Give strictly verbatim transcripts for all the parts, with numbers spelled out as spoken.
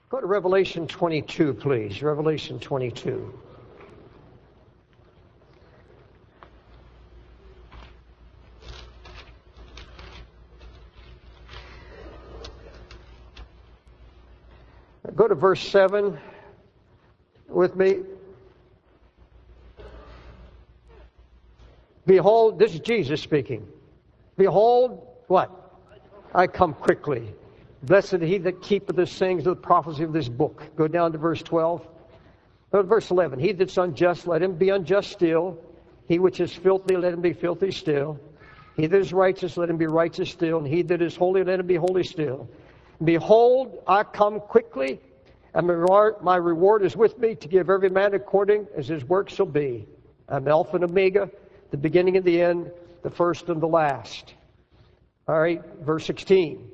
Go to Revelation twenty-two, please. Revelation twenty-two. Go to verse seven with me. Behold, this is Jesus speaking. Behold, what? I come quickly. Blessed he that keepeth the sayings of the prophecy of this book. Go down to verse twelve. Go to verse eleven. He that's unjust, let him be unjust still. He which is filthy, let him be filthy still. He that is righteous, let him be righteous still. And he that is holy, let him be holy still. Behold, I come quickly, and my reward is with me to give every man according as his work shall be. I'm Alpha and Omega, the beginning and the end, the first and the last. All right, verse sixteen.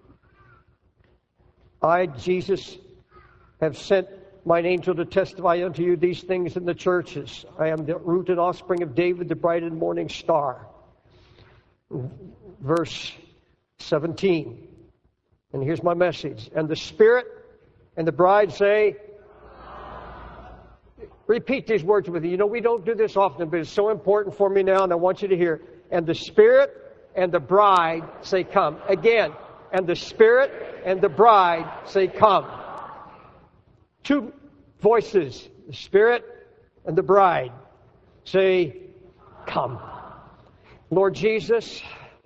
I, Jesus, have sent mine angel to testify unto you these things in the churches. I am the root and offspring of David, the bright and morning star. Verse seventeen. And here's my message. And the Spirit and the bride say, repeat these words with you. You know, we don't do this often, but it's so important for me now, and I want you to hear. And the Spirit and the bride say, come. Again. And the Spirit and the bride say, come. Two voices. The Spirit and the bride say, come. Lord Jesus,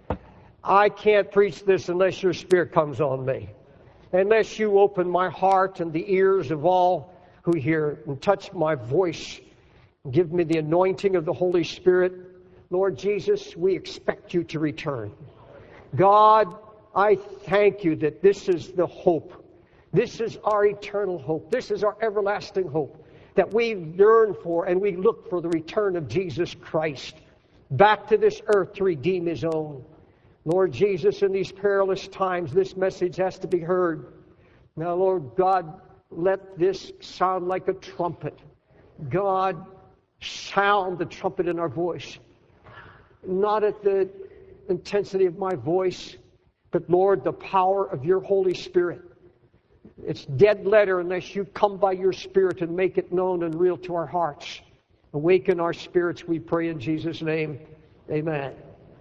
I can't preach this unless your Spirit comes on me. Unless you open my heart and the ears of all who hear and touch my voice. Give me the anointing of the Holy Spirit. Lord Jesus, we expect you to return. God, I thank you that this is the hope. This is our eternal hope. This is our everlasting hope that we yearn for, and we look for the return of Jesus Christ back to this earth to redeem His own. Lord Jesus, in these perilous times, this message has to be heard. Now, Lord God, let this sound like a trumpet. God, sound the trumpet in our voice. Not at the intensity of my voice, but, Lord, the power of your Holy Spirit. It's dead letter unless you come by your Spirit and make it known and real to our hearts. Awaken our spirits, we pray in Jesus' name. Amen.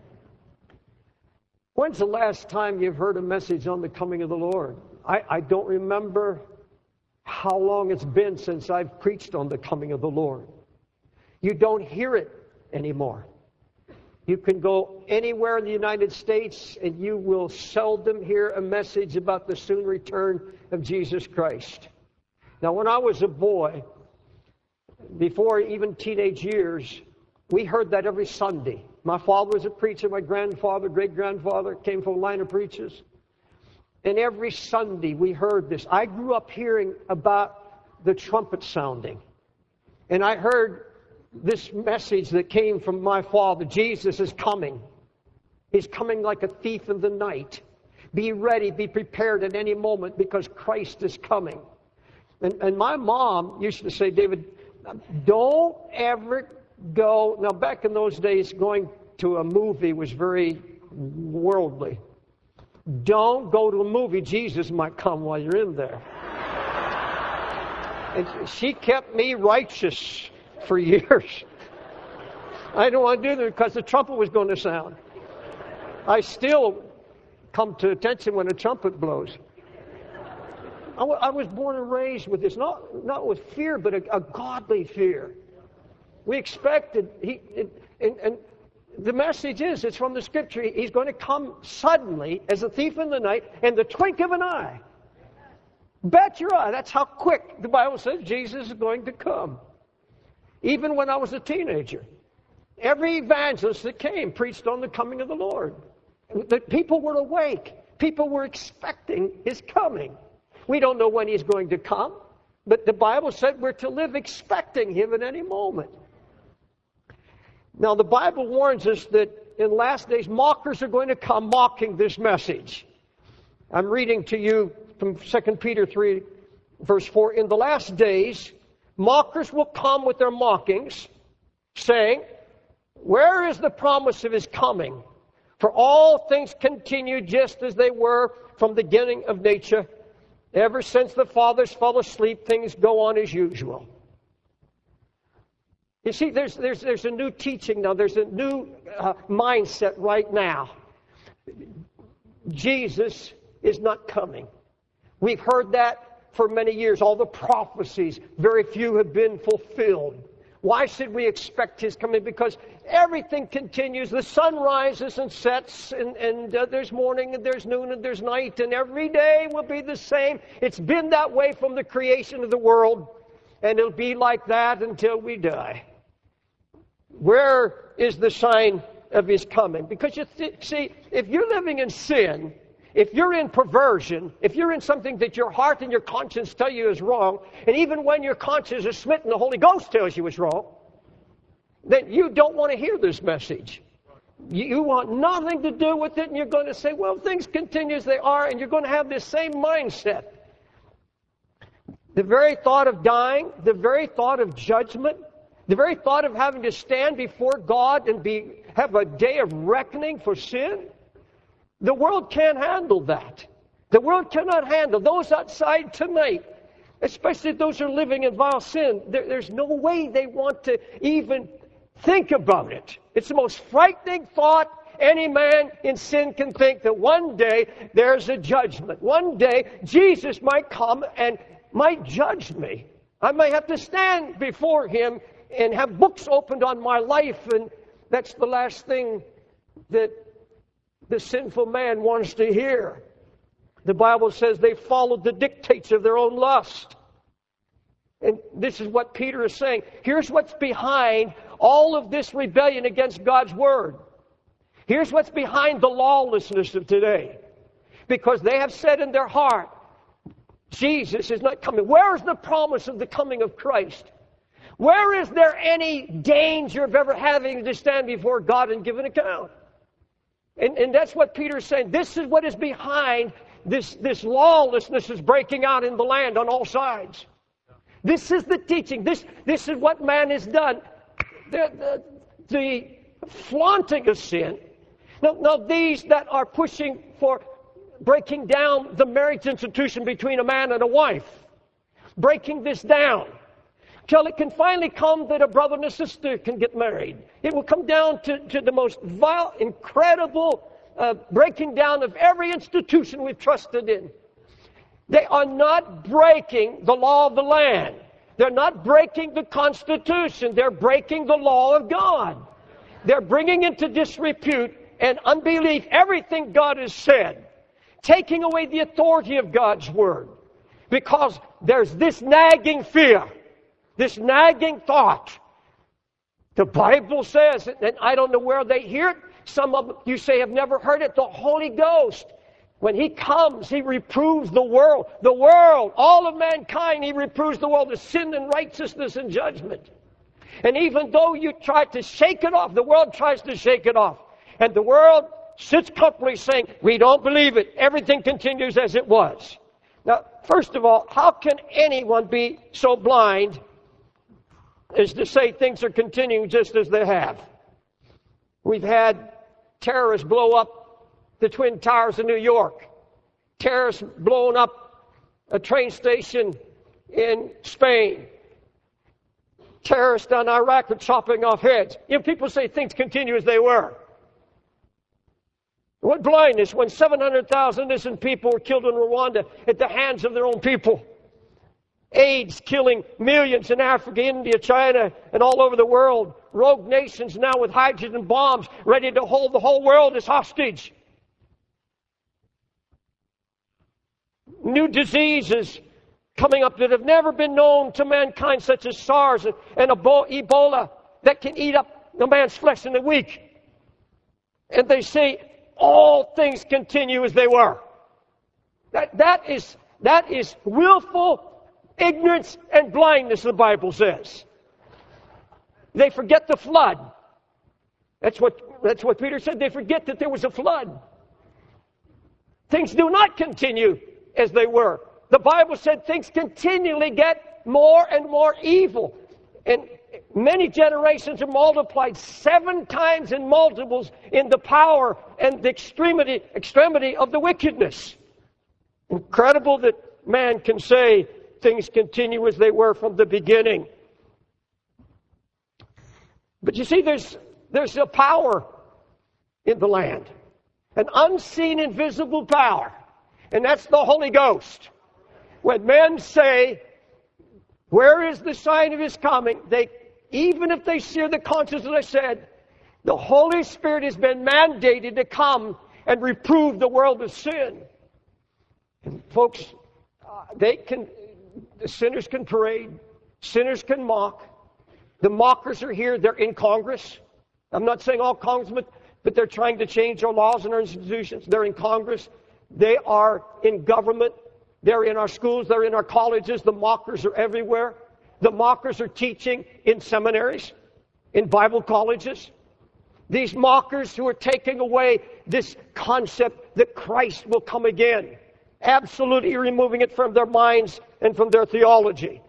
When's the last time you've heard a message on the coming of the Lord? I, I don't remember how long it's been since I've preached on the coming of the Lord. You don't hear it anymore. You can go anywhere in the United States and you will seldom hear a message about the soon return of Jesus Christ. Now, when I was a boy, before even teenage years, we heard that every Sunday. My father was a preacher. My grandfather, great-grandfather came from a line of preachers. And every Sunday we heard this. I grew up hearing about the trumpet sounding. And I heard this message that came from my father. Jesus is coming. He's coming like a thief in the night. Be ready, be prepared at any moment because Christ is coming. And, and my mom used to say, David, don't ever go. Now, back in those days, going to a movie was very worldly. Don't go to a movie. Jesus might come while you're in there. And she kept me righteous for years. I didn't want to do that because the trumpet was going to sound. I still come to attention when a trumpet blows. I, w- I was born and raised with this, not, not with fear, but a, a godly fear. We expected, he, it, and, and the message is, it's from the Scripture, He's going to come suddenly as a thief in the night in the twink of an eye. Bet your eye, that's how quick the Bible says Jesus is going to come. Even when I was a teenager, every evangelist that came preached on the coming of the Lord. The people were awake. People were expecting His coming. We don't know when He's going to come, but the Bible said we're to live expecting Him at any moment. Now, the Bible warns us that in last days, mockers are going to come mocking this message. I'm reading to you from Second Peter three, verse four. In the last days, mockers will come with their mockings, saying, where is the promise of His coming? For all things continue just as they were from the beginning of nature. Ever since the fathers fell asleep, things go on as usual. You see, there's, there's, there's a new teaching now. There's a new uh, mindset right now. Jesus is not coming. We've heard that for many years. All the prophecies, very few have been fulfilled. Why should we expect His coming? Because everything continues. The sun rises and sets, and, and uh, there's morning, and there's noon, and there's night, and every day will be the same. It's been that way from the creation of the world, and it'll be like that until we die. Where is the sign of His coming? Because you th- see, if you're living in sin, if you're in perversion, if you're in something that your heart and your conscience tell you is wrong, and even when your conscience is smitten, the Holy Ghost tells you it's wrong, then you don't want to hear this message. You, you want nothing to do with it, and you're going to say, well, things continue as they are, and you're going to have this same mindset. The very thought of dying, the very thought of judgment, the very thought of having to stand before God and be have a day of reckoning for sin, the world can't handle that. The world cannot handle those outside tonight, especially those who are living in vile sin. There, there's no way they want to even think about it. It's the most frightening thought any man in sin can think, that one day there's a judgment. One day Jesus might come and might judge me. I might have to stand before Him and have books opened on my life, and that's the last thing that the sinful man wants to hear. The Bible says they followed the dictates of their own lust. And this is what Peter is saying. Here's what's behind all of this rebellion against God's Word. Here's what's behind the lawlessness of today. Because they have said in their heart, Jesus is not coming. Where is the promise of the coming of Christ? Where is there any danger of ever having to stand before God and give an account? And, and that's what Peter's saying. This is what is behind this, this lawlessness is breaking out in the land on all sides. This is the teaching. This, this is what man has done. The, the, the flaunting of sin. Now, now, these that are pushing for breaking down the marriage institution between a man and a wife, breaking this down, till it can finally come that a brother and a sister can get married. It will come down to, to the most vile, incredible uh, breaking down of every institution we've trusted in. They are not breaking the law of the land. They're not breaking the Constitution. They're breaking the law of God. They're bringing into disrepute and unbelief everything God has said, taking away the authority of God's Word, because there's this nagging fear, this nagging thought. The Bible says, and I don't know where they hear it. Some of you say have never heard it. The Holy Ghost, when He comes, He reproves the world. The world, all of mankind, He reproves the world of sin and righteousness and judgment. And even though you try to shake it off, the world tries to shake it off. And the world sits comfortably saying, we don't believe it. Everything continues as it was. Now, first of all, how can anyone be so blind as to say things are continuing just as they have? We've had terrorists blow up the Twin Towers in New York. Terrorists blowing up a train station in Spain. Terrorists down Iraq are chopping off heads. You know, people say things continue as they were. What blindness when seven hundred thousand innocent people were killed in Rwanda at the hands of their own people. AIDS killing millions in Africa, India, China, and all over the world. Rogue nations now with hydrogen bombs ready to hold the whole world as hostage. New diseases coming up that have never been known to mankind, such as SARS and Ebola, that can eat up a man's flesh in a week. And they say all things continue as they were. That, that is, that is willful ignorance and blindness, the Bible says. They forget the flood. That's what, that's what Peter said. They forget that there was a flood. Things do not continue as they were. The Bible said things continually get more and more evil. And many generations are multiplied seven times in multiples in the power and the extremity, extremity of the wickedness. Incredible that man can say things continue as they were from the beginning. But you see, there's, there's a power in the land. An unseen, invisible power. And that's the Holy Ghost. When men say, where is the sign of His coming? They, even if they sear the conscience, as I said, the Holy Spirit has been mandated to come and reprove the world of sin. And folks, uh, they can, the sinners can parade, sinners can mock. The mockers are here, they're in Congress. I'm not saying all congressmen, but they're trying to change our laws and our institutions. They're in Congress. They are in government. They're in our schools. They're in our colleges. The mockers are everywhere. The mockers are teaching in seminaries, in Bible colleges. These mockers who are taking away this concept that Christ will come again, absolutely removing it from their minds and from their theology.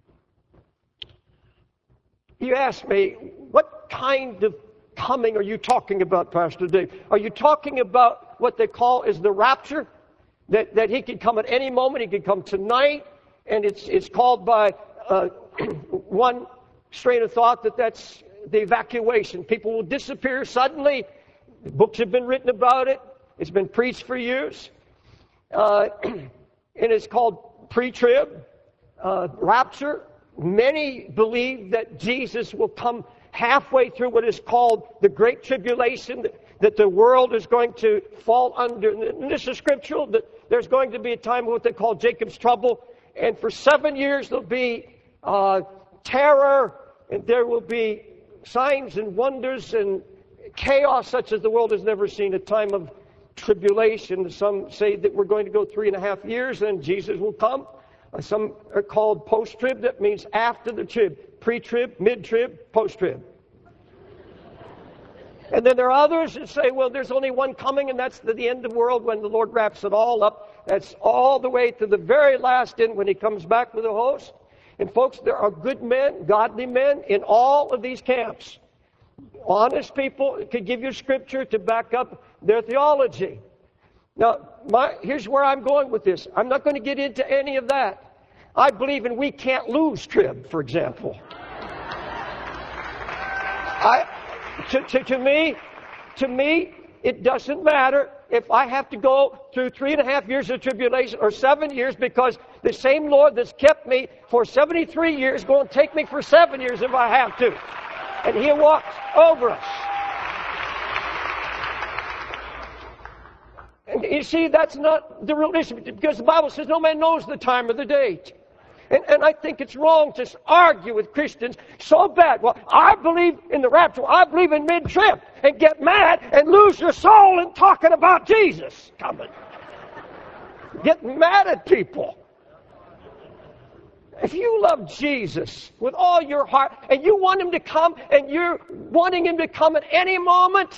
You ask me, what kind of coming are you talking about, Pastor Dave? Are you talking about what they call is the rapture? That, that He could come at any moment. He could come tonight. And it's, it's called by uh, one strain of thought that that's the evacuation. People will disappear suddenly. Books have been written about it. It's been preached for years. Uh, and it's called pre-trib, uh, rapture. Many believe that Jesus will come halfway through what is called the Great Tribulation, that, that the world is going to fall under. And this is scriptural, that there's going to be a time of what they call Jacob's trouble. And for seven years there'll be uh, terror, and there will be signs and wonders and chaos such as the world has never seen, a time of tribulation. Some say that we're going to go three and a half years and Jesus will come. Uh, some are called post-trib. That means after the trib. Pre-trib, mid-trib, post-trib. And then there are others that say, well, there's only one coming, and that's the, the end of the world when the Lord wraps it all up. That's all the way to the very last end when He comes back with a host. And folks, there are good men, godly men in all of these camps. Honest people could give you scripture to back up their theology. Now, my, here's where I'm going with this. I'm not going to get into any of that. I believe in we can't lose trib, for example. I, to, to, to me, to me, it doesn't matter if I have to go through three and a half years of tribulation or seven years, because the same Lord that's kept me for seventy-three years is going to take me for seven years if I have to. And He walks over us. And you see, that's not the real issue, because the Bible says no man knows the time or the date. And, and I think it's wrong to argue with Christians so bad. Well, I believe in the rapture. I believe in mid-trib. And get mad and lose your soul in talking about Jesus coming. Get mad at people. If you love Jesus with all your heart and you want Him to come and you're wanting Him to come at any moment,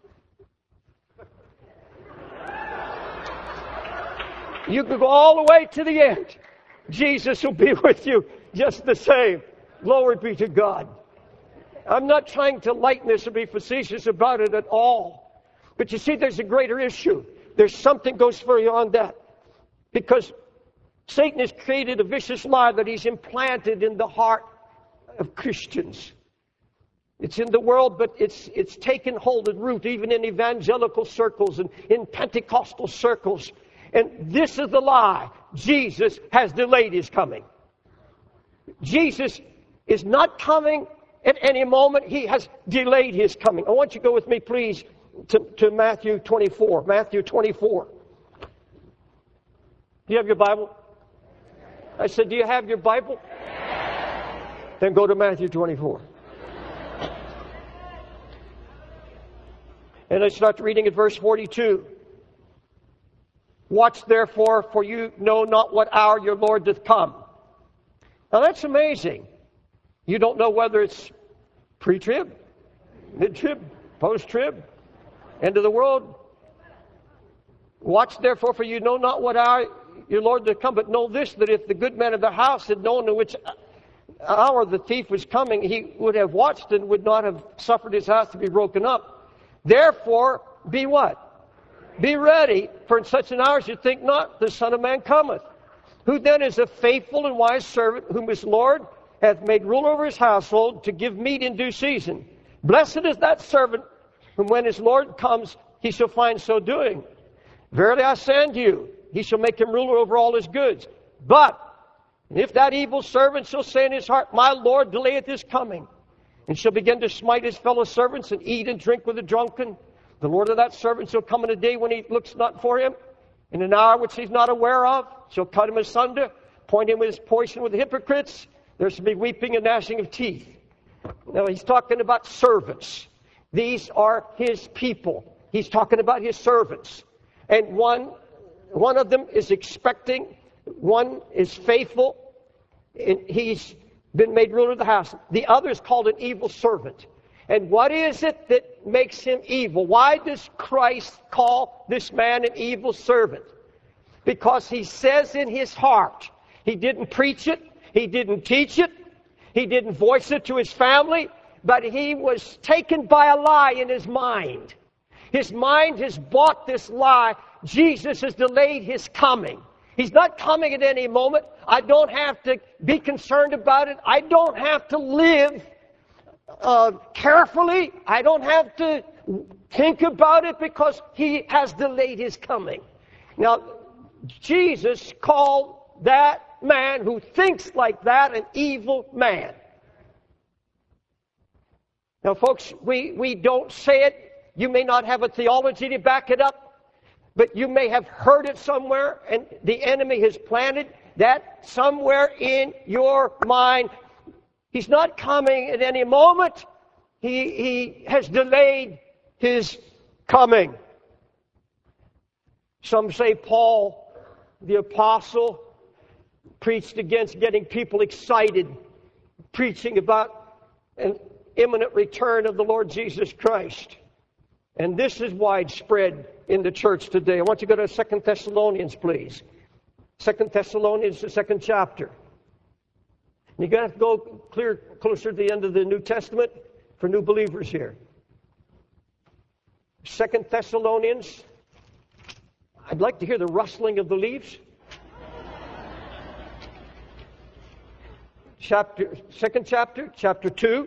you could go all the way to the end. Jesus will be with you just the same. Glory be to God. I'm not trying to lighten this or be facetious about it at all. But you see, there's a greater issue. There's something goes further beyond that. Because Satan has created a vicious lie that he's implanted in the heart of Christians. It's in the world, but it's it's taken hold and root even in evangelical circles and in Pentecostal circles. And this is the lie. Jesus has delayed His coming. Jesus is not coming at any moment. He has delayed His coming. I want you to go with me, please, to, to Matthew twenty-four. Matthew twenty-four. Do you have your Bible? I said, do you have your Bible? Then go to Matthew twenty-four. And I start reading at verse forty-two. Watch therefore, for you know not what hour your Lord doth come. Now that's amazing. You don't know whether it's pre-trib, mid-trib, post-trib, end of the world. Watch therefore, for you know not what hour your Lord doth come. But know this, that if the good man of the house had known in which hour the thief was coming, he would have watched and would not have suffered his house to be broken up. Therefore, be what? Be ready, for in such an hour as you think not, the Son of Man cometh. Who then is a faithful and wise servant, whom his Lord hath made ruler over his household, to give meat in due season? Blessed is that servant, whom when his Lord comes, he shall find so doing. Verily I say unto you, he shall make him ruler over all his goods. But if that evil servant shall say in his heart, My Lord delayeth his coming, and shall begin to smite his fellow servants, and eat and drink with the drunken, the Lord of that servant shall come in a day when he looks not for him, in an hour which he's not aware of, shall cut him asunder, point him with his portion with the hypocrites. There shall be weeping and gnashing of teeth. Now he's talking about servants. These are his people. He's talking about his servants. And one, one of them is expecting, one is faithful, and he's been made ruler of the house. The other is called an evil servant. And what is it that makes him evil? Why does Christ call this man an evil servant? Because he says in his heart, he didn't preach it, he didn't teach it, he didn't voice it to his family, but he was taken by a lie in his mind. His mind has bought this lie. Jesus has delayed his coming. He's not coming at any moment. I don't have to be concerned about it. I don't have to live uh, carefully. I don't have to think about it because he has delayed his coming. Now, Jesus called that man who thinks like that an evil man. Now, folks, we, we don't say it. You may not have a theology to back it up, but you may have heard it somewhere, and the enemy has planted that somewhere in your mind. He's not coming at any moment. He, he has delayed his coming. Some say Paul, the apostle, preached against getting people excited, preaching about an imminent return of the Lord Jesus Christ. And this is widespread in the church today. I want you to go to Second Thessalonians, please. Second Thessalonians, the second chapter. You're going to have to go clear, closer to the end of the New Testament for new believers here. Second Thessalonians. I'd like to hear the rustling of the leaves. Chapter, second chapter, chapter two.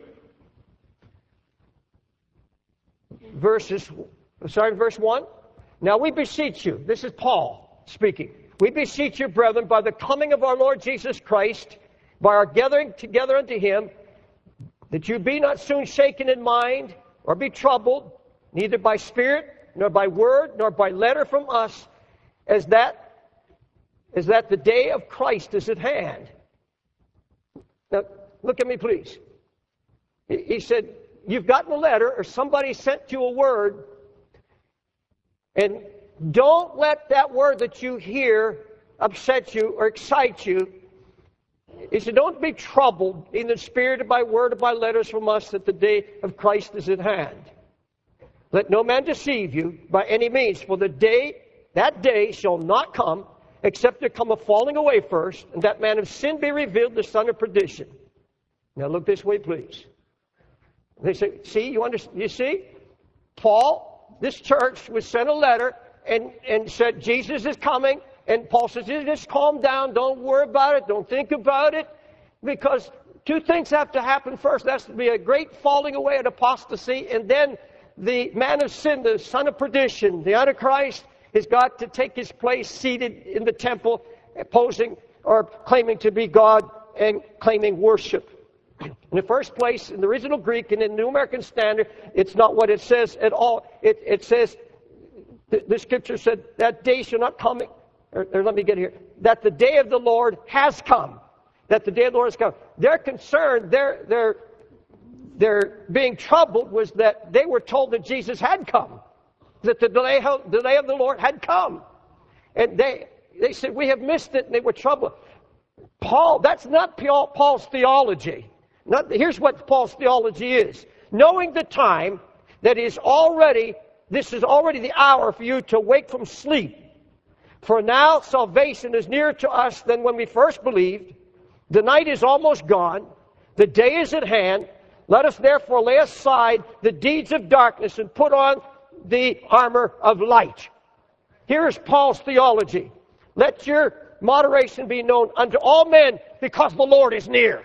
Verses, sorry, verse one. Now we beseech you, this is Paul speaking. We beseech you, brethren, by the coming of our Lord Jesus Christ, by our gathering together unto him, that you be not soon shaken in mind, or be troubled, neither by spirit, nor by word, nor by letter from us, as that, as that the day of Christ is at hand. Now, look at me, please. He said, you've gotten a letter, or somebody sent you a word, and don't let that word that you hear upset you or excite you. He said, don't be troubled, either in spirit or by word or by letters from us, that the day of Christ is at hand. Let no man deceive you by any means, for the day, that day shall not come, except there come a falling away first, and that man of sin be revealed, the son of perdition. Now look this way, please. They say, see, you understand? You see? Paul, this church was sent a letter and, and said, Jesus is coming. And Paul says, just calm down. Don't worry about it. Don't think about it. Because two things have to happen first. There has to be a great falling away and apostasy. And then the man of sin, the son of perdition, the Antichrist, has got to take his place seated in the temple, posing or claiming to be God and claiming worship. In the first place, in the original Greek and in the New American Standard, it's not what it says at all. It, it says, the, the Scripture said, that day shall not come, or, or let me get here, that the day of the Lord has come. That the day of the Lord has come. Their concern, their, their, their being troubled was that they were told that Jesus had come. That the delay, the day of the Lord had come. And they, they said, we have missed it, and they were troubled. Paul, that's not Paul's theology. Not, here's what Paul's theology is. Knowing the time that is already, this is already the hour for you to wake from sleep. For now salvation is nearer to us than when we first believed. The night is almost gone. The day is at hand. Let us therefore lay aside the deeds of darkness and put on the armor of light. Here is Paul's theology. Let your moderation be known unto all men, because the Lord is near.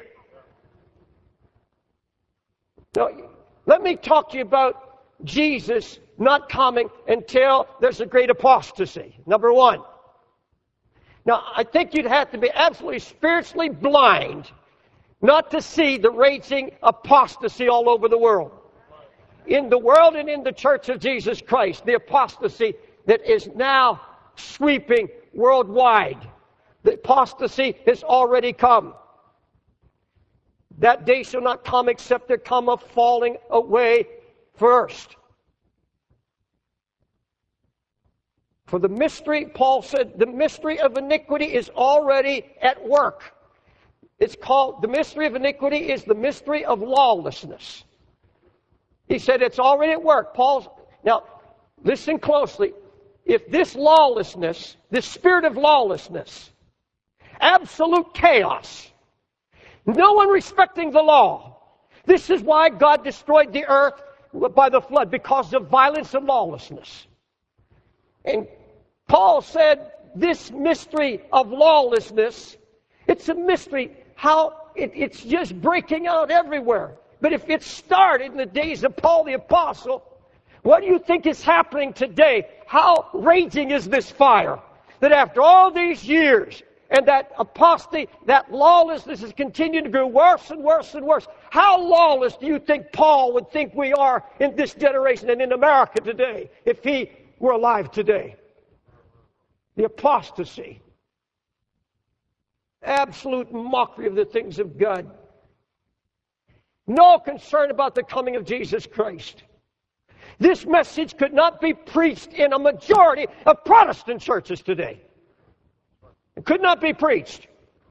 Now, let me talk to you about Jesus not coming until there's a great apostasy. Number one. Now, I think you'd have to be absolutely spiritually blind not to see the raging apostasy all over the world. In the world and in the church of Jesus Christ, the apostasy that is now sweeping worldwide. The apostasy has already come. That day shall not come except there come a falling away first. For the mystery, Paul said, the mystery of iniquity is already at work. It's called, the mystery of iniquity is the mystery of lawlessness. He said it's already at work. Paul's, now, listen closely. If this lawlessness, this spirit of lawlessness, absolute chaos, no one respecting the law, this is why God destroyed the earth by the flood, because of violence and lawlessness. And Paul said this mystery of lawlessness, it's a mystery how it, it's just breaking out everywhere. But if it started in the days of Paul the Apostle, what do you think is happening today? How raging is this fire? That after all these years, and that apostasy, that lawlessness has continued to grow worse and worse and worse. How lawless do you think Paul would think we are in this generation and in America today, if he were alive today? The apostasy. Absolute mockery of the things of God. No concern about the coming of Jesus Christ. This message could not be preached in a majority of Protestant churches today. It could not be preached.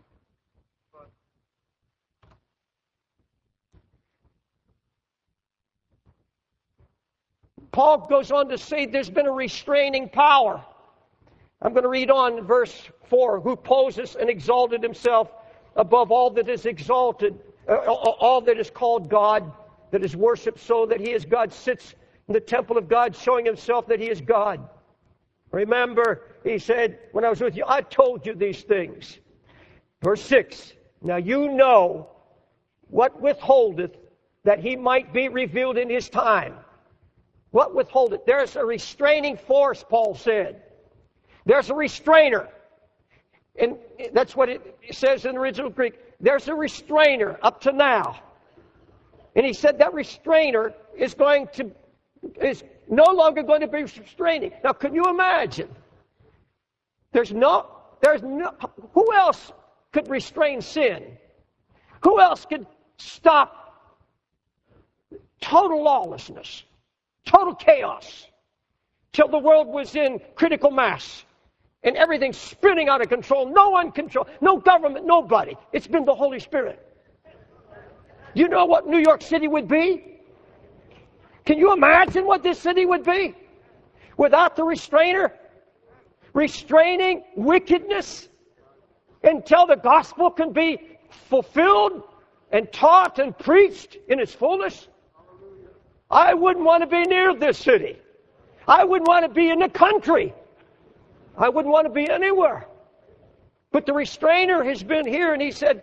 Paul goes on to say there's been a restraining power. I'm going to read on in verse four. Who poses and exalted himself above all that is exalted, uh, all that is called God, that is worshipped, so that he is God, sits in the temple of God, showing himself that he is God. Remember, he said, when I was with you, I told you these things. Verse six, now you know what withholdeth, that he might be revealed in his time. What withholdeth? There's a restraining force, Paul said. There's a restrainer. And that's what it says in the original Greek. There's a restrainer up to now. And he said that restrainer is going to, is no longer going to be restraining. Now, can you imagine? There's no, there's no, who else could restrain sin? Who else could stop total lawlessness, total chaos, till the world was in critical mass and everything spinning out of control? No one control, no government, nobody. It's been the Holy Spirit. You know what New York City would be? Can you imagine what this city would be without the restrainer? Restraining wickedness until the gospel can be fulfilled and taught and preached in its fullness. I wouldn't want to be near this city. I wouldn't want to be in the country. I wouldn't want to be anywhere. But the restrainer has been here, and he said,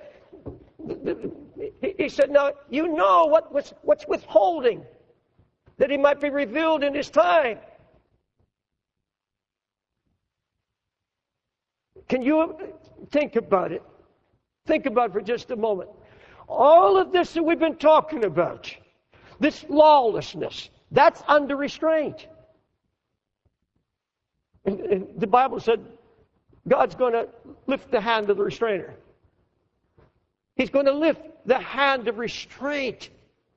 he said, now you know what, what's, what's withholding, that he might be revealed in his time. Can you think about it? Think about it for just a moment. All of this that we've been talking about, this lawlessness, that's under restraint. And, and the Bible said God's going to lift the hand of the restrainer. He's going to lift the hand of restraint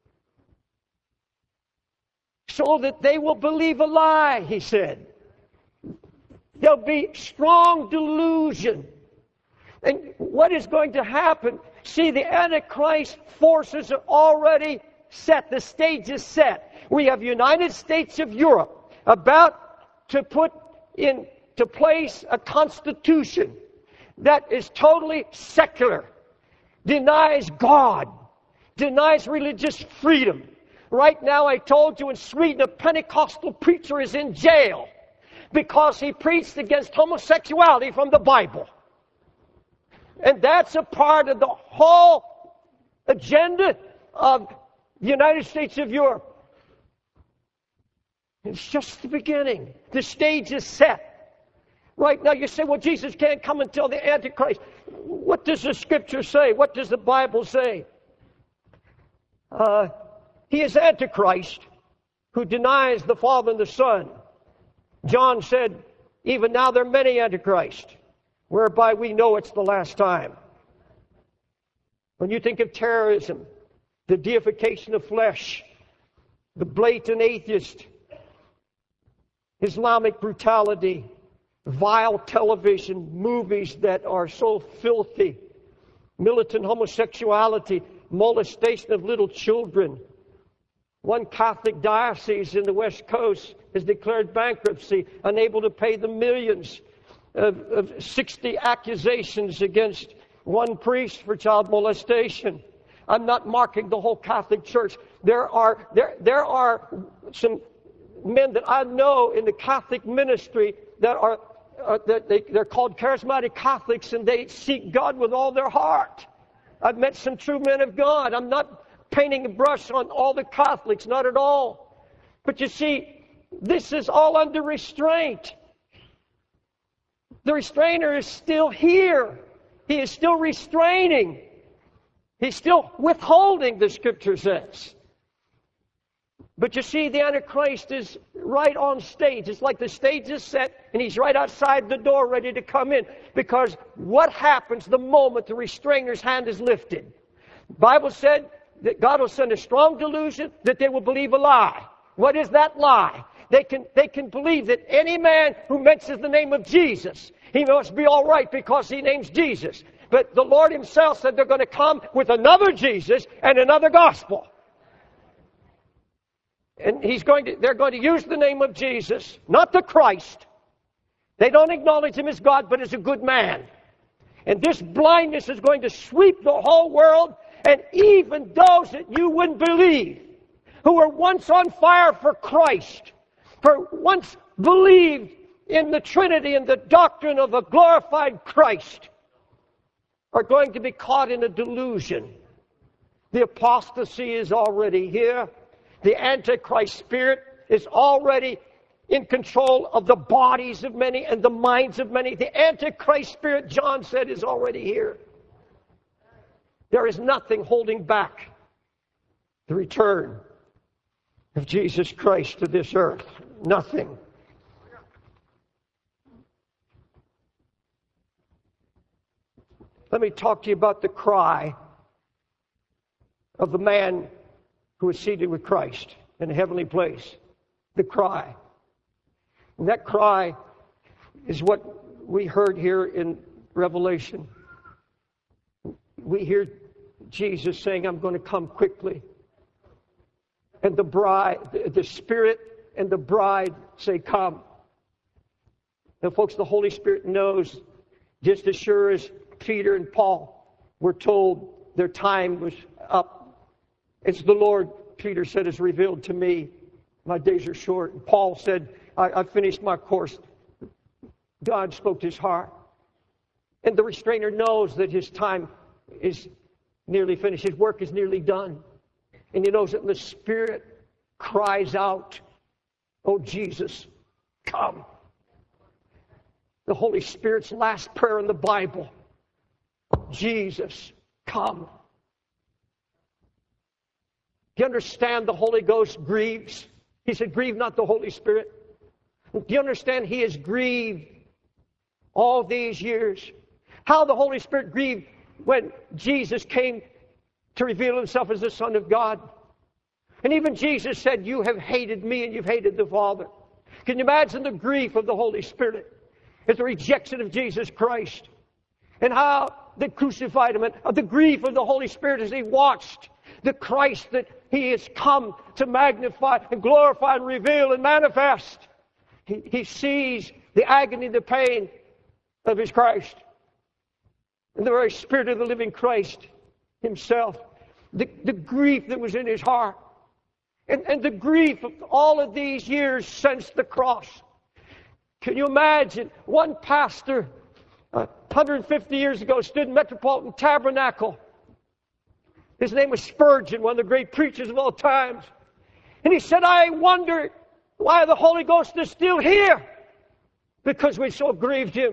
so that they will believe a lie, he said. There'll be strong delusion. And what is going to happen? See, the Antichrist forces are already set. The stage is set. We have United States of Europe about to put into place a constitution that is totally secular, denies God, denies religious freedom. Right now, I told you in Sweden, a Pentecostal preacher is in jail because he preached against homosexuality from the Bible. And that's a part of the whole agenda of the United States of Europe. It's just the beginning. The stage is set. Right now you say, well, Jesus can't come until the Antichrist. What does the Scripture say? What does the Bible say? Uh, he is Antichrist who denies the Father and the Son. John said, even now there are many Antichrists, whereby we know it's the last time. When you think of terrorism, the deification of flesh, the blatant atheist, Islamic brutality, vile television, movies that are so filthy, militant homosexuality, molestation of little children. One Catholic diocese in the West Coast has declared bankruptcy, unable to pay the millions of, of sixty accusations against one priest for child molestation. I'm not marking the whole Catholic Church. There are there there are some men that I know in the Catholic ministry that are uh, that they, they're called charismatic Catholics, and they seek God with all their heart. I've met some true men of God. I'm not painting a brush on all the Catholics, not at all. But you see, this is all under restraint. The restrainer is still here. He is still restraining. He's still withholding, the Scripture says. But you see, the Antichrist is right on stage. It's like the stage is set, and he's right outside the door ready to come in. Because what happens the moment the restrainer's hand is lifted? The Bible said that God will send a strong delusion that they will believe a lie. What is that lie? They can, they can believe that any man who mentions the name of Jesus, he must be all right because he names Jesus. But the Lord himself said they're going to come with another Jesus and another gospel. And he's going to, they're going to use the name of Jesus, not the Christ. They don't acknowledge him as God, but as a good man. And this blindness is going to sweep the whole world. And even those that you wouldn't believe, who were once on fire for Christ, for once believed in the Trinity and the doctrine of a glorified Christ, are going to be caught in a delusion. The apostasy is already here. The Antichrist spirit is already in control of the bodies of many and the minds of many. The Antichrist spirit, John said, is already here. There is nothing holding back the return of Jesus Christ to this earth. Nothing. Let me talk to you about the cry of the man who is seated with Christ in a heavenly place. The cry. And that cry is what we heard here in Revelation. We hear Jesus saying, I'm going to come quickly. And the bride, the Spirit and the bride say, come. Now, folks, the Holy Spirit knows, just as sure as Peter and Paul were told their time was up. It's the Lord, Peter said, has revealed to me. My days are short. And Paul said, I, I finished my course. God spoke to his heart. And the restrainer knows that his time is nearly finished. His work is nearly done. And he knows that the Spirit cries out, oh, Jesus, come. The Holy Spirit's last prayer in the Bible. Jesus, come. Do you understand the Holy Ghost grieves? He said, grieve not the Holy Spirit. Do you understand he has grieved all these years? How the Holy Spirit grieved when Jesus came to reveal himself as the Son of God. And even Jesus said, you have hated me and you've hated the Father. Can you imagine the grief of the Holy Spirit at the rejection of Jesus Christ? And how they crucified him, and the grief of the Holy Spirit as he watched the Christ that he has come to magnify and glorify and reveal and manifest. He, he sees the agony, the pain of his Christ. And the very Spirit of the living Christ himself. The, the grief that was in his heart. And, and the grief of all of these years since the cross. Can you imagine one pastor uh, one hundred fifty years ago, stood in Metropolitan Tabernacle. His name was Spurgeon, one of the great preachers of all times. And he said, I wonder why the Holy Ghost is still here. Because we so grieved Him.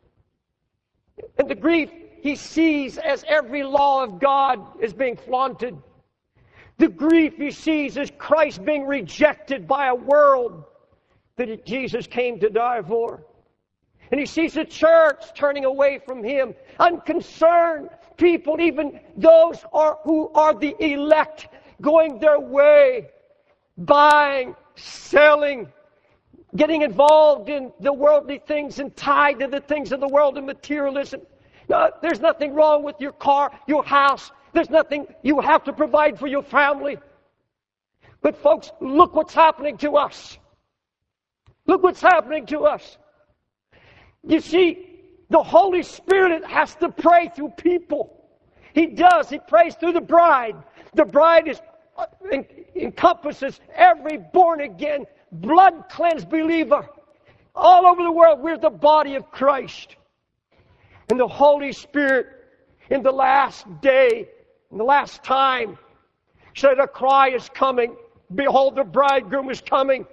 And the grief he sees as every law of God is being flaunted. The grief he sees is Christ being rejected by a world that Jesus came to die for. And he sees the church turning away from Him. Unconcerned people, even those are, who are the elect, going their way, buying, selling, getting involved in the worldly things and tied to the things of the world and materialism. No, there's nothing wrong with your car, your house. There's nothing you have to provide for your family. But folks, look what's happening to us. Look what's happening to us. You see, the Holy Spirit has to pray through people. He does. He prays through the bride. The bride is encompasses every born-again, blood-cleansed believer. All over the world, we're the body of Christ. And the Holy Spirit, in the last day, in the last time, said, a cry is coming. Behold, the bridegroom is coming.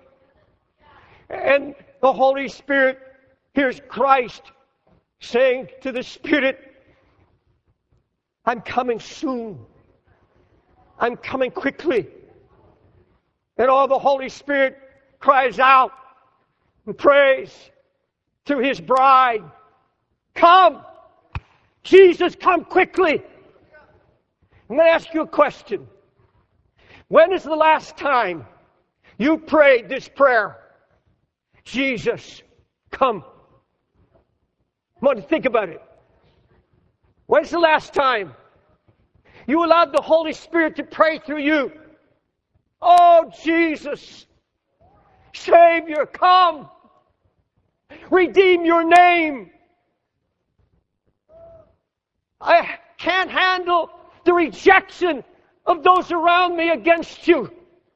And the Holy Spirit hears Christ saying to the Spirit, I'm coming soon. I'm coming quickly. And all the Holy Spirit cries out and prays to His bride, come! Jesus, come quickly! I'm going to ask you a question. When is the last time you prayed this prayer? Jesus, come. I want to think about it. When's the last time you allowed the Holy Spirit to pray through you? Oh, Jesus, Savior, come. Redeem your name. I can't handle the rejection of those around me against you.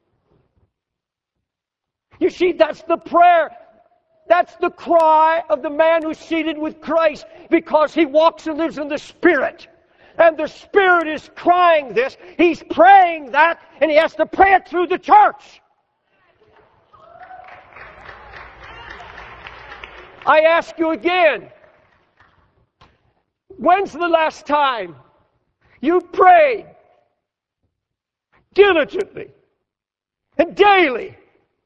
You see, that's the prayer. That's the cry of the man who's seated with Christ, because he walks and lives in the Spirit. And the Spirit is crying this. He's praying that, and he has to pray it through the church. I ask you again, when's the last time you prayed diligently and daily?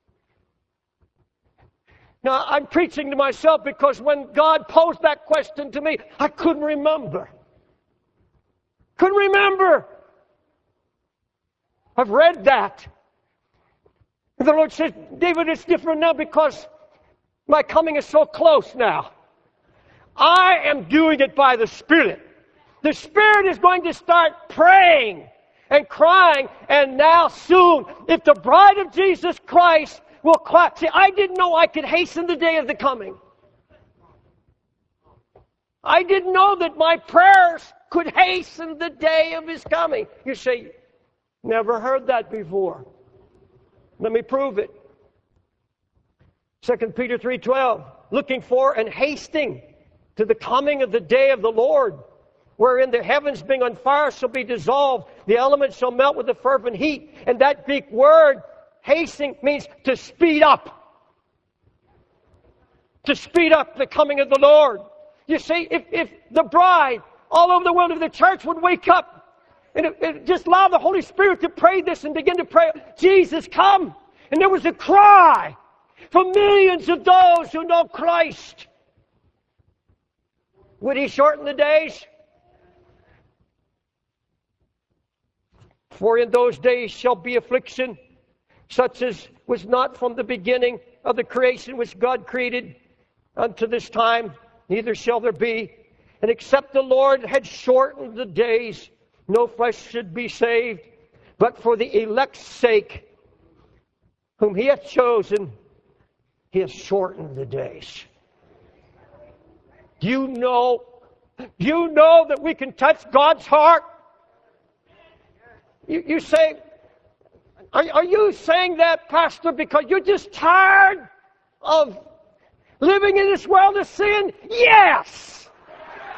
Now, I'm preaching to myself because when God posed that question to me, I couldn't remember. Couldn't remember. I've read that. And the Lord says, David, it's different now because my coming is so close now. I am doing it by the Spirit. The Spirit is going to start praying and crying, and now soon, if the bride of Jesus Christ will cry. See, I didn't know I could hasten the day of the coming. I didn't know that my prayers could hasten the day of His coming. You say, never heard that before. Let me prove it. Second Peter three twelve, looking for and hasting to the coming of the day of the Lord, wherein the heavens being on fire shall be dissolved, the elements shall melt with a fervent heat. And that Greek word, hastening, means to speed up. To speed up the coming of the Lord. You see, if, if the bride all over the world, if the church would wake up and it, it just allow the Holy Spirit to pray this and begin to pray, Jesus, come. And there was a cry from millions of those who know Christ. Would He shorten the days? For in those days shall be affliction, such as was not from the beginning of the creation which God created unto this time, neither shall there be. And except the Lord had shortened the days, no flesh should be saved. But for the elect's sake, whom He hath chosen, He has shortened the days. Do you know, do you know that we can touch God's heart? You, you say, are, are you saying that, Pastor, because you're just tired of living in this world of sin? Yes!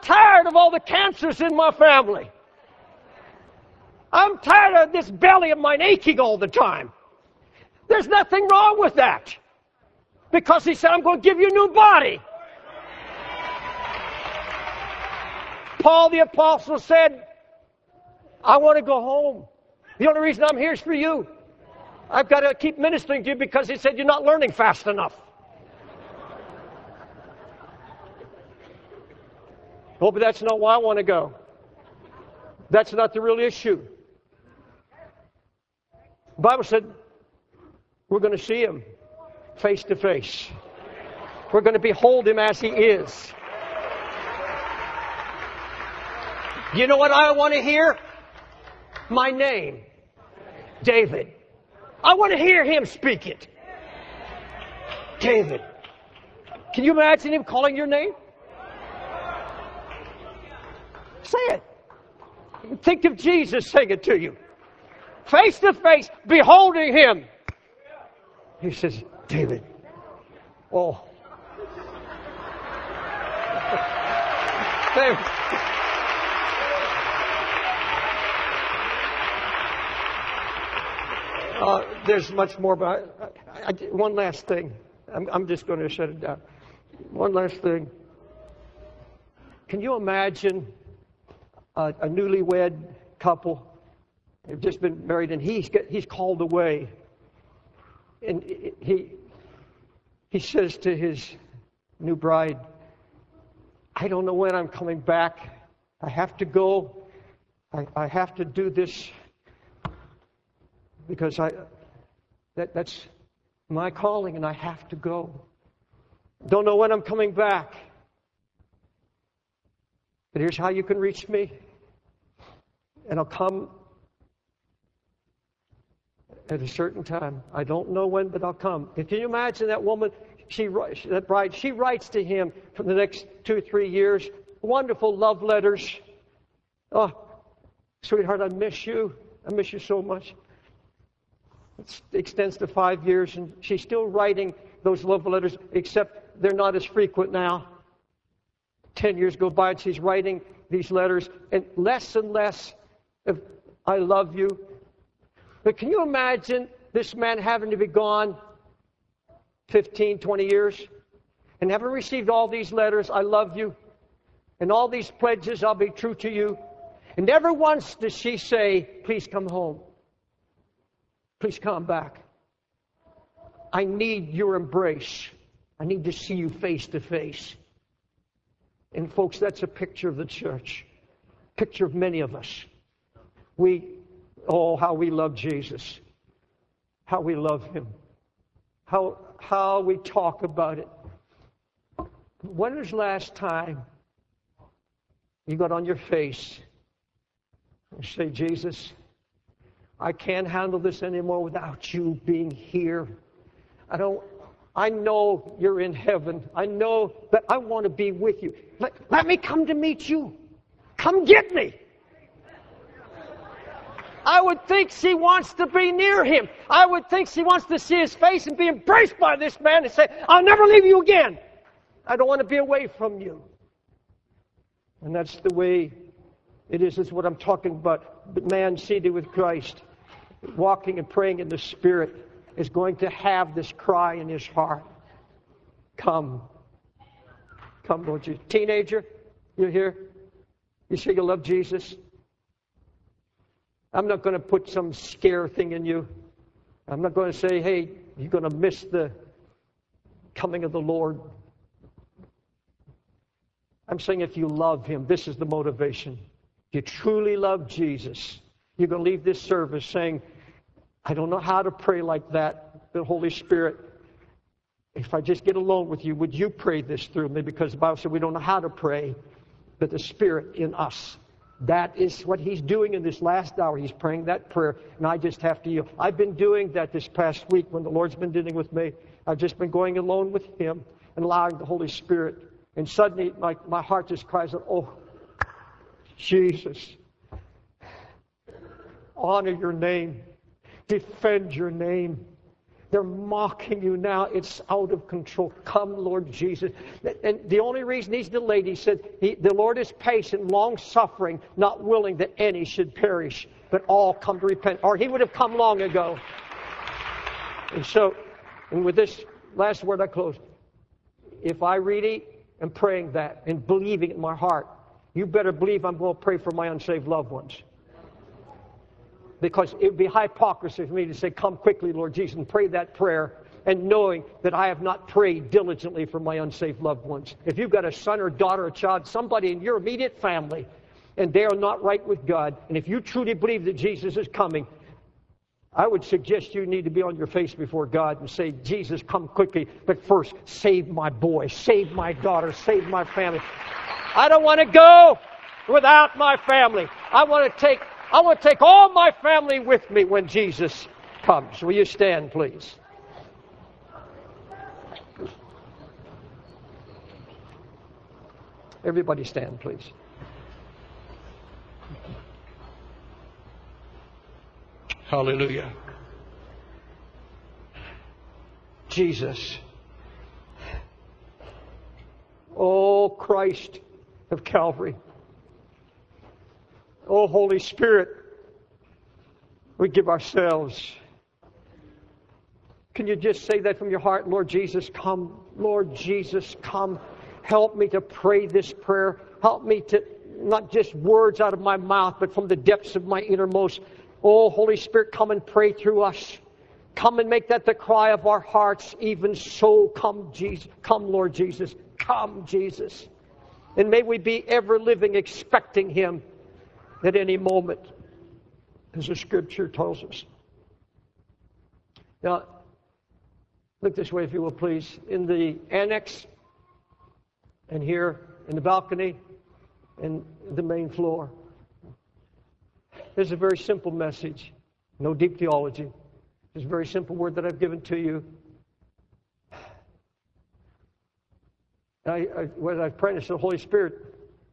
tired of all the cancers in my family. I'm tired of this belly of mine aching all the time. There's nothing wrong with that. Because he said, I'm going to give you a new body. Paul the Apostle said, I want to go home. The only reason I'm here is for you. I've got to keep ministering to you because he said, you're not learning fast enough. Oh, but that's not why I want to go. That's not the real issue. The Bible said we're going to see him face to face. We're going to behold him as he is. You know what I want to hear? My name, David. I want to hear him speak it. David. Can you imagine him calling your name? Say it. Think of Jesus saying it to you. Face to face, beholding him. He says, David. Oh. David. Uh, there's much more, but I, I, one last thing. I'm, I'm just going to shut it down. One last thing. Can you imagine a, a newlywed couple? They've just been married, and he's get, he's called away, and he he says to his new bride, "I don't know when I'm coming back. I have to go. I, I have to do this." Because I, that, that's my calling, and I have to go. Don't know when I'm coming back. But here's how you can reach me. And I'll come at a certain time. I don't know when, but I'll come. And can you imagine that woman, she, that bride, she writes to him for the next two or three years. Wonderful love letters. Oh, sweetheart, I miss you. I miss you so much. It extends to five years, and she's still writing those love letters, except they're not as frequent now. Ten years go by, and she's writing these letters, and less and less of "I love you." But can you imagine this man having to be gone fifteen, twenty years, and having received all these letters, "I love you," and all these pledges, "I'll be true to you," and never once does she say, "Please come home. Please come back. I need your embrace. I need to see you face to face." And folks, that's a picture of the church. Picture of many of us. We, oh, how we love Jesus. How we love him. How, how we talk about it. When was the last time you got on your face and say, "Jesus, I can't handle this anymore without you being here. I don't, I know you're in heaven. I know that I want to be with you. Let, let me come to meet you. Come get me." I would think she wants to be near him. I would think she wants to see his face and be embraced by this man and say, "I'll never leave you again. I don't want to be away from you." And that's the way it is. Is what I'm talking about. The man seated with Christ, walking and praying in the Spirit, is going to have this cry in his heart. Come. Come, Lord Jesus. Teenager, you're here. You say you love Jesus. I'm not going to put some scare thing in you. I'm not going to say, "Hey, you're going to miss the coming of the Lord." I'm saying if you love him, this is the motivation. If you truly love Jesus, you're going to leave this service saying, "I don't know how to pray like that. The Holy Spirit, if I just get alone with you, would you pray this through me?" Because the Bible said we don't know how to pray, but the Spirit in us. That is what he's doing in this last hour. He's praying that prayer, and I just have to yield. I've been doing that this past week when the Lord's been dealing with me. I've just been going alone with him and allowing the Holy Spirit. And suddenly my, my heart just cries out, "Oh, Jesus, honor your name. Defend your name. They're mocking you now. It's out of control. Come, Lord Jesus. And the only reason he's delayed, he said, he, the Lord is patient, long-suffering, not willing that any should perish, but all come to repent. Or he would have come long ago. And so, and with this last word I close. If I really am praying that and believing it in my heart, you better believe I'm going to pray for my unsaved loved ones. Because it would be hypocrisy for me to say, come quickly, Lord Jesus, and pray that prayer, and knowing that I have not prayed diligently for my unsaved loved ones. If you've got a son or daughter or child, somebody in your immediate family, and they are not right with God, and if you truly believe that Jesus is coming, I would suggest you need to be on your face before God and say, Jesus, come quickly, but first, save my boy, save my daughter, save my family. I don't want to go without my family. I want to take I want to take all my family with me when Jesus comes. Will you stand, please? Everybody stand, please. Hallelujah. Jesus. Oh, Christ of Calvary. Oh, Holy Spirit, we give ourselves. Can you just say that from your heart? Lord Jesus, come. Lord Jesus, come. Help me to pray this prayer. Help me to, not just words out of my mouth, but from the depths of my innermost. Oh, Holy Spirit, come and pray through us. Come and make that the cry of our hearts. Even so, come, Jesus. Come, Lord Jesus. Come, Jesus. And may we be ever living, expecting Him at any moment, as the Scripture tells us. Now, look this way, if you will, please. In the annex, and here in the balcony, and the main floor, there's a very simple message. No deep theology. There's a very simple word that I've given to you. I, I, when I pray to the Holy Spirit,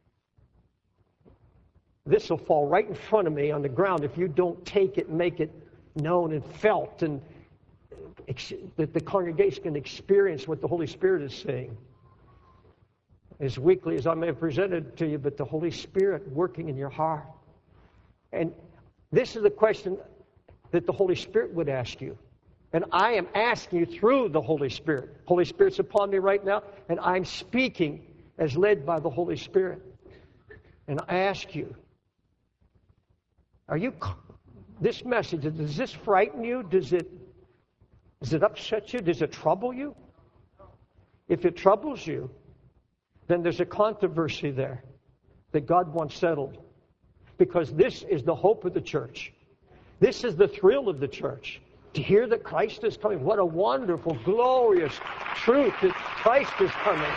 this will fall right in front of me on the ground if you don't take it and make it known and felt, and ex- that the congregation can experience what the Holy Spirit is saying. As weakly as I may have presented to you, but the Holy Spirit working in your heart. And this is the question that the Holy Spirit would ask you. And I am asking you through the Holy Spirit. Holy Spirit's upon me right now, and I'm speaking as led by the Holy Spirit. And I ask you, are you, this message, does this frighten you? Does it, does it upset you? Does it trouble you? If it troubles you, then there's a controversy there that God wants settled. Because this is the hope of the church. This is the thrill of the church. To hear that Christ is coming. What a wonderful, glorious truth that Christ is coming.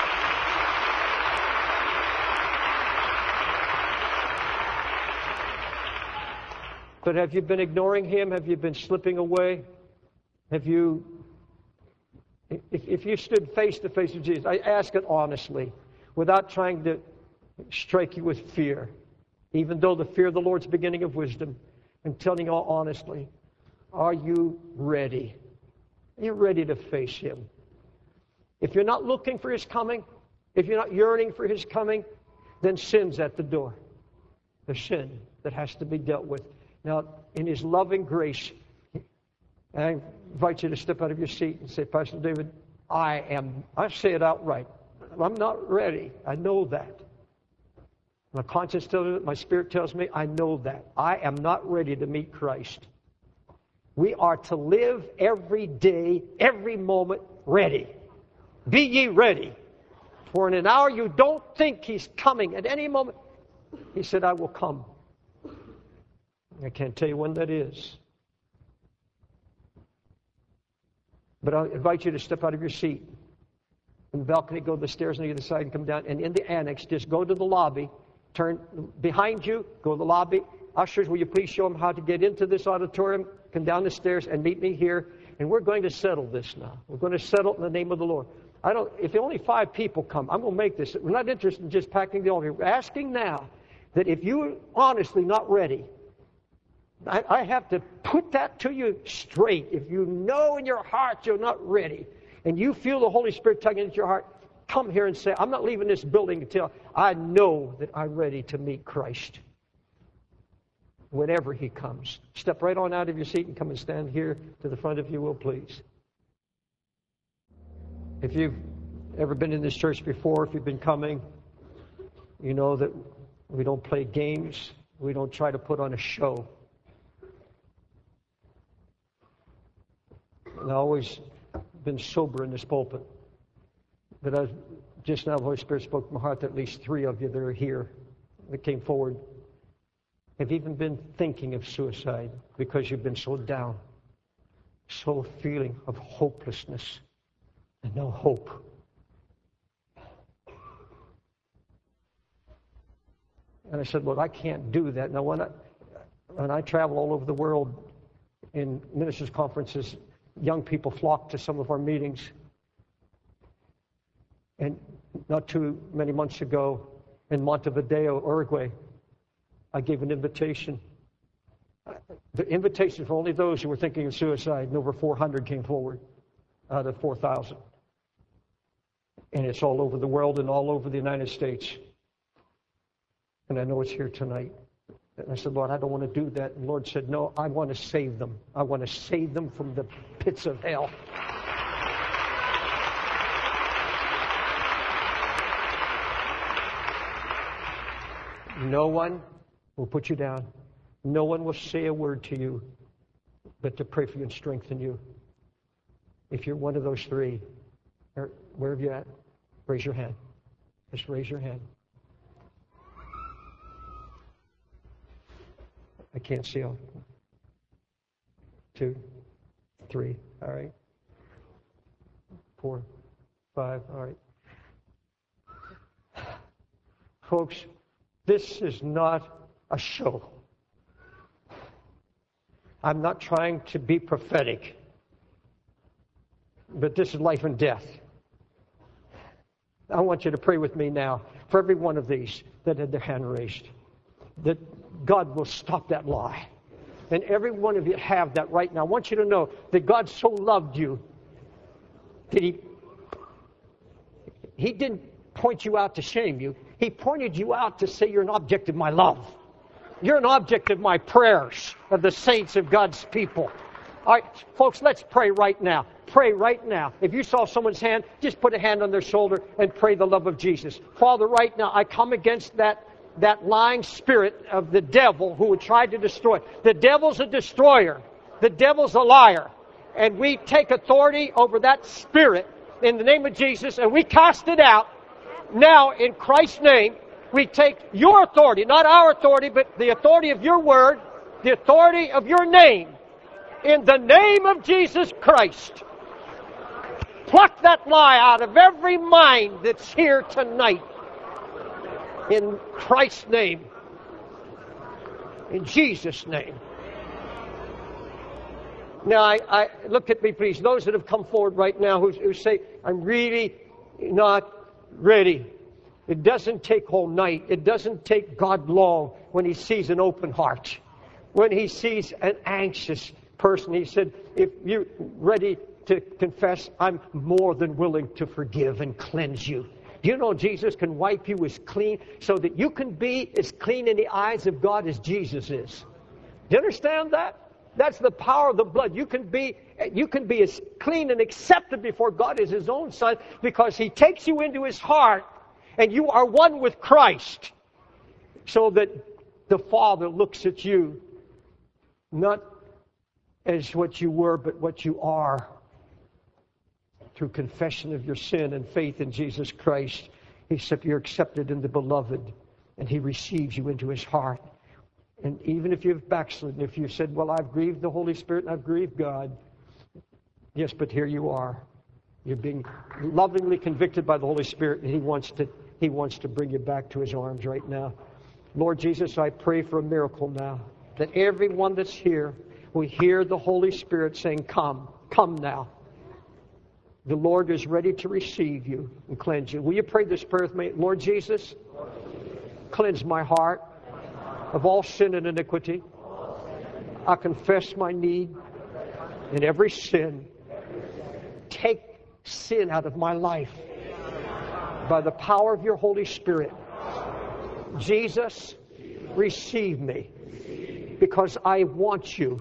But have you been ignoring Him? Have you been slipping away? Have you, if, if you stood face to face with Jesus, I ask it honestly, without trying to strike you with fear, even though the fear of the Lord is the beginning of wisdom, and telling you all honestly, are you ready? Are you ready to face Him? If you're not looking for His coming, if you're not yearning for His coming, then sin's at the door. There's sin that has to be dealt with. Now, in His loving grace, I invite you to step out of your seat and say, Pastor David, I am, I say it outright, I'm not ready. I know that. My conscience tells me, my spirit tells me, I know that. I am not ready to meet Christ. We are to live every day, every moment, ready. Be ye ready. For in an hour you don't think He's coming. At any moment, He said, I will come. I can't tell you when that is. But I invite you to step out of your seat. In the balcony, go to the stairs on either side and come down. And in the annex, just go to the lobby. Turn behind you, go to the lobby. Ushers, will you please show them how to get into this auditorium? Come down the stairs and meet me here. And we're going to settle this now. We're going to settle it in the name of the Lord. I don't. If only five people come, I'm going to make this. We're not interested in just packing the altar. We're asking now that if you're honestly not ready, I, I have to put that to you straight. If you know in your heart you're not ready, and you feel the Holy Spirit tugging at your heart, come here and say, I'm not leaving this building until I know that I'm ready to meet Christ. Whenever He comes. Step right on out of your seat and come and stand here to the front if you will, please. If you've ever been in this church before, if you've been coming, you know that we don't play games. We don't try to put on a show. And I've always been sober in this pulpit. But I, just now the Holy Spirit spoke to my heart that at least three of you that are here that came forward have even been thinking of suicide because you've been so down, so feeling of hopelessness and no hope. And I said, Lord, I can't do that. Now, when I, when I travel all over the world in ministers' conferences, young people flock to some of our meetings. And not too many months ago in Montevideo, Uruguay, I gave an invitation. The invitation for only those who were thinking of suicide, and over four hundred came forward out of four thousand. And it's all over the world and all over the United States. And I know it's here tonight. And I said, Lord, I don't want to do that. And the Lord said, no, I want to save them. I want to save them from the pits of hell. No one will put you down. No one will say a word to you but to pray for you and strengthen you. If you're one of those three, or wherever you're at, raise your hand. Just raise your hand. I can't see all. Two, three, all right. Four, five, all right. Folks, this is not a show. I'm not trying to be prophetic, but this is life and death. I want you to pray with me now for every one of these that had their hand raised, that God will stop that lie. And every one of you have that right now. I want you to know that God so loved you that He, He didn't point you out to shame you. He pointed you out to say you're an object of my love. You're an object of my prayers, of the saints of God's people. All right, folks, let's pray right now. Pray right now. If you saw someone's hand, just put a hand on their shoulder and pray the love of Jesus. Father, right now, I come against that, that lying spirit of the devil who would try to destroy. The devil's a destroyer. The devil's a liar. And we take authority over that spirit in the name of Jesus, and we cast it out. Now, in Christ's name, we take your authority, not our authority, but the authority of your word, the authority of your name, in the name of Jesus Christ. Pluck that lie out of every mind that's here tonight. In Christ's name. In Jesus' name. Now, I, I look at me, please. Those that have come forward right now who, who say, I'm really not ready. It doesn't take all night. It doesn't take God long when He sees an open heart. When He sees an anxious person, He said, if you're ready to confess, I'm more than willing to forgive and cleanse you. Do you know Jesus can wipe you as clean so that you can be as clean in the eyes of God as Jesus is? Do you understand that? That's the power of the blood. You can be you can be as clean and accepted before God as His own Son because He takes you into His heart and you are one with Christ, so that the Father looks at you not as what you were, but what you are. Through confession of your sin and faith in Jesus Christ, He said you're accepted in the Beloved, and He receives you into His heart. And even if you've backslidden, if you said, well, I've grieved the Holy Spirit and I've grieved God, yes, but here you are. You're being lovingly convicted by the Holy Spirit, and He wants to He wants to bring you back to His arms right now. Lord Jesus, I pray for a miracle now, that everyone that's here will hear the Holy Spirit saying, come, come now. The Lord is ready to receive you and cleanse you. Will you pray this prayer with me? Lord Jesus, cleanse my heart of all sin and iniquity. I confess my need in every sin. Take sin out of my life by the power of your Holy Spirit. Jesus, receive me because I want you.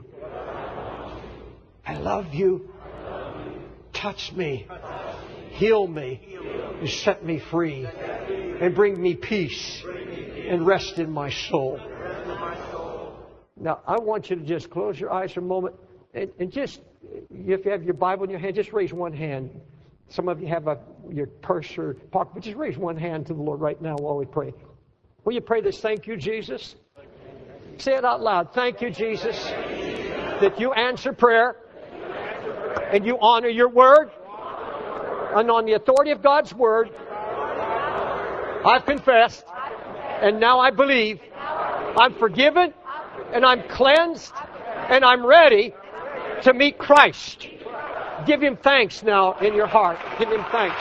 I love you. Touch me. Heal me. And set me free. And bring me peace and rest in my soul. Now, I want you to just close your eyes for a moment and, and just, if you have your Bible in your hand, just raise one hand. Some of you have a, your purse or pocket, but just raise one hand to the Lord right now while we pray. Will you pray this? Thank you, Jesus. Say it out loud. Thank you, Jesus, that you answer prayer and you honor your word. And on the authority of God's word, I've confessed and now I believe I'm forgiven and I'm cleansed and I'm ready to meet Christ. Give Him thanks now in your heart. Give Him thanks.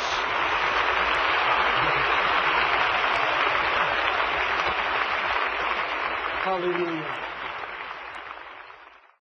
Hallelujah.